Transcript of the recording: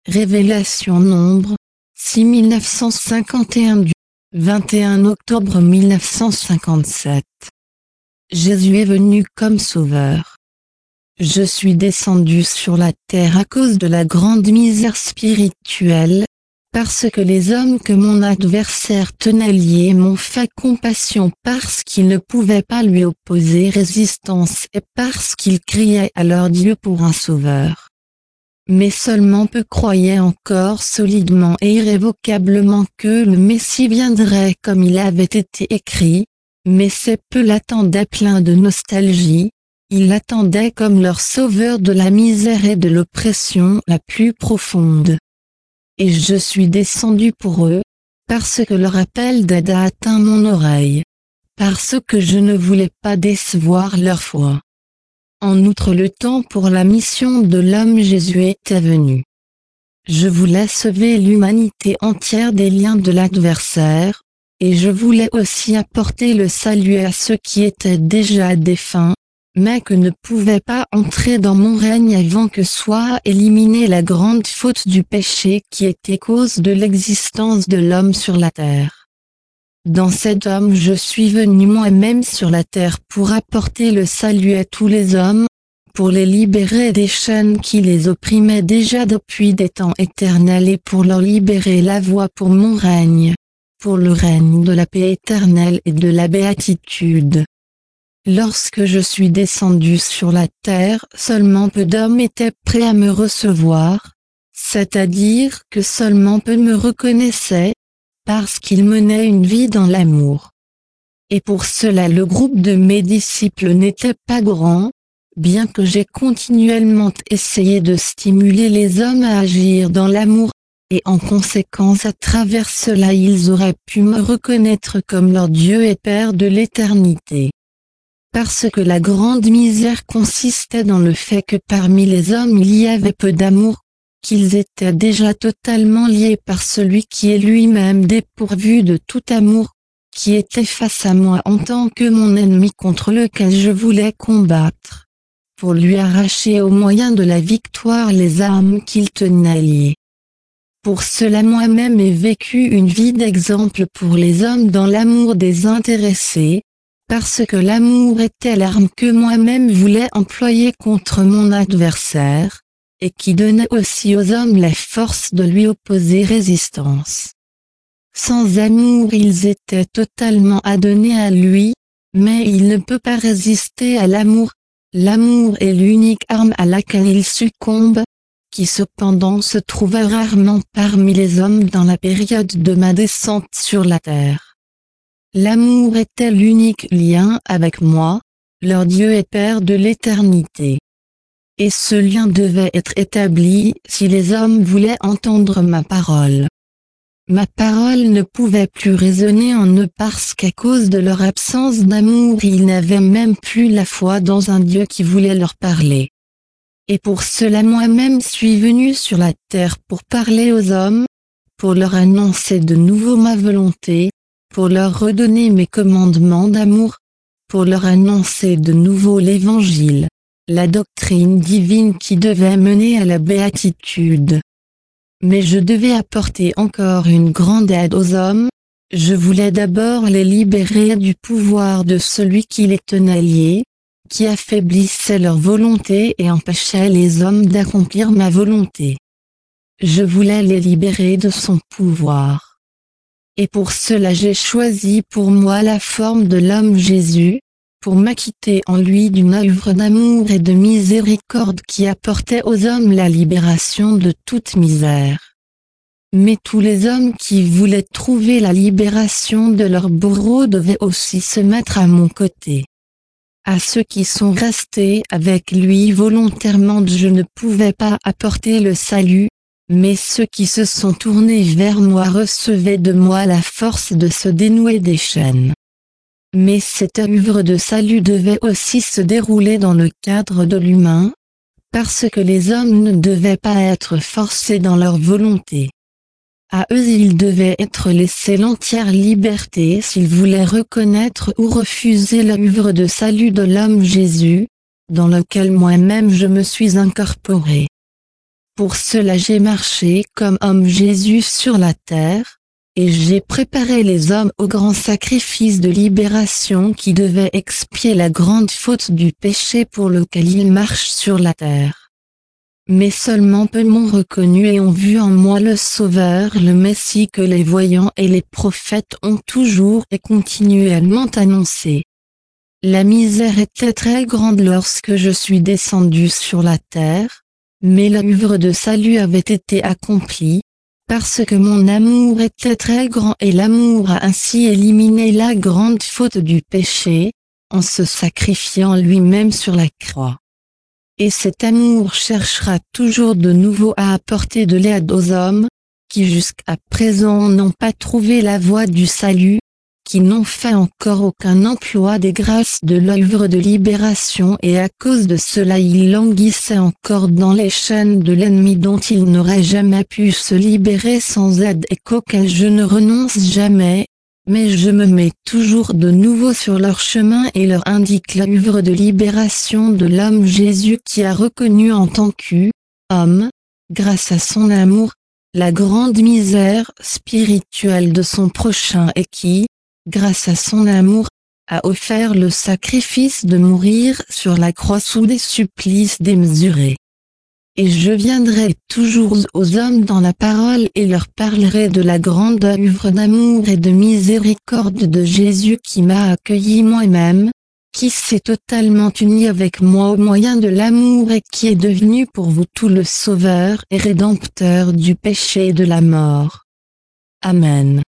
Révélation Nombre 6951 du 21 octobre 1957. Jésus est venu comme sauveur. Je suis descendu sur la terre à cause de la grande misère spirituelle, parce que les hommes que mon adversaire tenait liés m'ont fait compassion parce qu'ils ne pouvaient pas lui opposer résistance et parce qu'ils criaient à leur Dieu pour un sauveur. Mais seulement peu croyaient encore solidement et irrévocablement que le Messie viendrait comme il avait été écrit, mais ces peu l'attendaient pleins de nostalgie, ils l'attendaient comme leur sauveur de la misère et de l'oppression la plus profonde. Et je suis descendu pour eux, parce que leur appel d'aide a atteint mon oreille, parce que je ne voulais pas décevoir leur foi. En outre, le temps pour la mission de l'homme Jésus était venu. Je voulais sauver l'humanité entière des liens de l'adversaire, et je voulais aussi apporter le salut à ceux qui étaient déjà défunts, mais que ne pouvaient pas entrer dans mon règne avant que soit éliminée la grande faute du péché qui était cause de l'existence de l'homme sur la terre. Dans cet homme je suis venu moi-même sur la terre pour apporter le salut à tous les hommes, pour les libérer des chaînes qui les opprimaient déjà depuis des temps éternels et pour leur libérer la voie pour mon règne, pour le règne de la paix éternelle et de la béatitude. Lorsque je suis descendu sur la terre, seulement peu d'hommes étaient prêts à me recevoir, c'est-à-dire que seulement peu me reconnaissaient, parce qu'ils menaient une vie dans l'amour. Et pour cela le groupe de mes disciples n'était pas grand, bien que j'ai continuellement essayé de stimuler les hommes à agir dans l'amour, et en conséquence à travers cela ils auraient pu me reconnaître comme leur Dieu et Père de l'éternité. Parce que la grande misère consistait dans le fait que parmi les hommes il y avait peu d'amour, qu'ils étaient déjà totalement liés par celui qui est lui-même dépourvu de tout amour, qui était face à moi en tant que mon ennemi contre lequel je voulais combattre, pour lui arracher au moyen de la victoire les âmes qu'il tenait liées. Pour cela moi-même ai vécu une vie d'exemple pour les hommes dans l'amour désintéressé, parce que l'amour était l'arme que moi-même voulais employer contre mon adversaire, et qui donnait aussi aux hommes la force de lui opposer résistance. Sans amour ils étaient totalement adonnés à lui, mais il ne peut pas résister à l'amour. L'amour est l'unique arme à laquelle il succombe, qui cependant se trouva rarement parmi les hommes dans la période de ma descente sur la terre. L'amour était l'unique lien avec moi, leur Dieu et Père de l'éternité. Et ce lien devait être établi si les hommes voulaient entendre ma parole. Ma parole ne pouvait plus résonner en eux parce qu'à cause de leur absence d'amour ils n'avaient même plus la foi dans un Dieu qui voulait leur parler. Et pour cela moi-même suis venu sur la terre pour parler aux hommes, pour leur annoncer de nouveau ma volonté, pour leur redonner mes commandements d'amour, pour leur annoncer de nouveau l'évangile, la doctrine divine qui devait mener à la béatitude. Mais je devais apporter encore une grande aide aux hommes, je voulais d'abord les libérer du pouvoir de celui qui les tenait liés, qui affaiblissait leur volonté et empêchait les hommes d'accomplir ma volonté. Je voulais les libérer de son pouvoir. Et pour cela j'ai choisi pour moi la forme de l'homme Jésus, pour m'acquitter en lui d'une œuvre d'amour et de miséricorde qui apportait aux hommes la libération de toute misère. Mais tous les hommes qui voulaient trouver la libération de leur bourreau devaient aussi se mettre à mon côté. À ceux qui sont restés avec lui volontairement je ne pouvais pas apporter le salut, mais ceux qui se sont tournés vers moi recevaient de moi la force de se dénouer des chaînes. Mais cette œuvre de salut devait aussi se dérouler dans le cadre de l'humain, parce que les hommes ne devaient pas être forcés dans leur volonté. À eux ils devaient être laissés l'entière liberté s'ils voulaient reconnaître ou refuser l'œuvre de salut de l'homme Jésus, dans lequel moi-même je me suis incorporé. Pour cela j'ai marché comme homme Jésus sur la terre, et j'ai préparé les hommes au grand sacrifice de libération qui devait expier la grande faute du péché pour lequel ils marchent sur la terre. Mais seulement peu m'ont reconnu et ont vu en moi le Sauveur, le Messie que les voyants et les prophètes ont toujours et continuellement annoncé. La misère était très grande lorsque je suis descendu sur la terre, mais l'œuvre de salut avait été accomplie, parce que mon amour était très grand et l'amour a ainsi éliminé la grande faute du péché, en se sacrifiant lui-même sur la croix. Et cet amour cherchera toujours de nouveau à apporter de l'aide aux hommes, qui jusqu'à présent n'ont pas trouvé la voie du salut, qui n'ont fait encore aucun emploi des grâces de l'œuvre de libération et à cause de cela ils languissaient encore dans les chaînes de l'ennemi dont ils n'auraient jamais pu se libérer sans aide et qu'auquel je ne renonce jamais, mais je me mets toujours de nouveau sur leur chemin et leur indique l'œuvre de libération de l'homme Jésus qui a reconnu en tant qu'homme, grâce à son amour, la grande misère spirituelle de son prochain et qui, grâce à son amour, a offert le sacrifice de mourir sur la croix sous des supplices démesurés. Et je viendrai toujours aux hommes dans la parole et leur parlerai de la grande œuvre d'amour et de miséricorde de Jésus qui m'a accueilli moi-même, qui s'est totalement uni avec moi au moyen de l'amour et qui est devenu pour vous tout le Sauveur et Rédempteur du péché et de la mort. Amen.